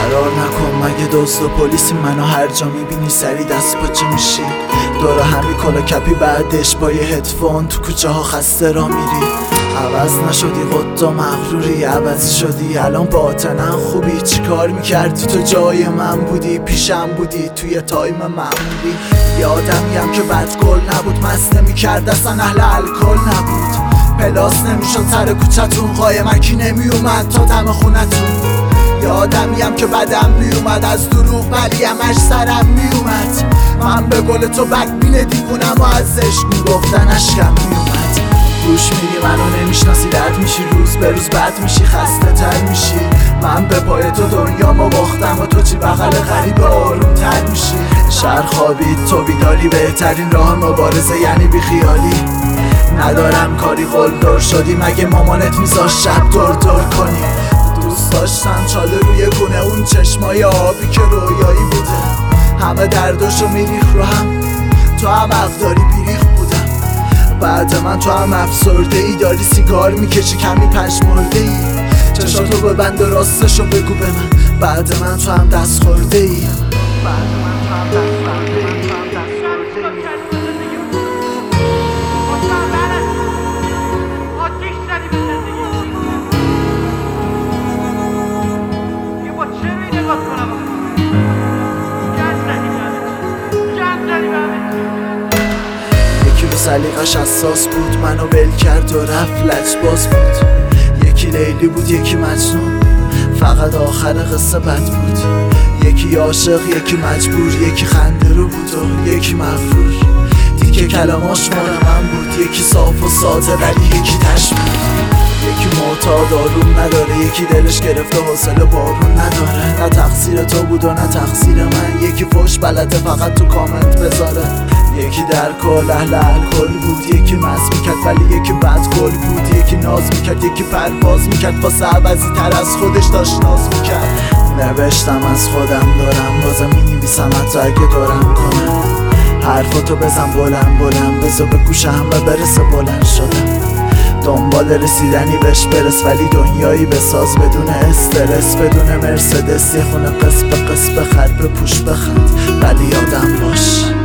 فرار نکن مگه دزد و پلیسی، منو هر جا میبینی سری دست پاچه میشی. دور همی کلا کپی بعدش با یه هدفون تو کوچه ها خسته را میری. عوض نشدی قد و مغروری، عوض شدی الان باطنا خوبی. چی کار میکردی تو جای من بودی، پیشم بودی توی تایم معمولی. یادمیم که بدگل نبود، مست نمیکرد اصلا اهل الکل نبود. پلاس نمیشد سر کوچتون، قایمکی نمیومد تا دم خونتون. یادمیم که بدم میومد از دروغ ولی همش سرم میومد. من به گل تو بدبین دیوونم و از عشق میگفتن اشکم میومد. گوش میدی منو نمیشناسی، رد میشی روز به روز بد میشی، خسته تر میشی. من به پای تو دنیامو باختم و تو چی بغل غریبه آروم تر میشی. شهر خوابید تو بیداری، بهترین راه مبارزه یعنی بیخیالی. ندارم کاری قلدر شدی، مگه مامانت میذاش شب دور دور کنی. دوست داشتم چاله روی گونه اون چشمای آبی که رویایی بوده. همه درداشو میریخ رو هم، تو هم اقداری بیریخ بودم. بعد من تو هم افسرده ای، داری سیگار میکشی کمی پشمرده ای. چشاتو ببند و راستشو بگو به من، بعد من تو هم دست خورده ای. سلیقش اساس بود، منو ول کرد و رفت لجباز بود. یکی لیلی بود یکی مجنون، فقط آخر قصه بد بود. یکی عاشق یکی مجبور، یکی خنده رو بود و یکی مغرور. دیگه کلاماش مال من بود، یکی صاف و ساده ولی یکی تش بود. یکی معتاد آروم نداره، یکی دلش گرفته حوصله بارون نداره. نه تقصیر تو بود و نه تقصیر من، یکی فوش بلده فقط تو کامنت بذاره. یکی در کل اهل الکل بود، یکی مست میکرد ولی یکی بدگل بود. یکی ناز میکرد یکی پرواز میکرد، واسه عوضی تر از خودش داشت ناز میکرد. نوشتم از خودم دارم، بازم مینویسم حتی اگه دارم کنم. حرفاتو بزن بلند بلند، بذار به گوشم و برسه بلند شدم. دنبال رسیدنی بهش برس ولی دنیایی بساز بدون استرس، بدون مرسدس. یه خونه قص به قص بخر، بپوش بخند ولی یادم باش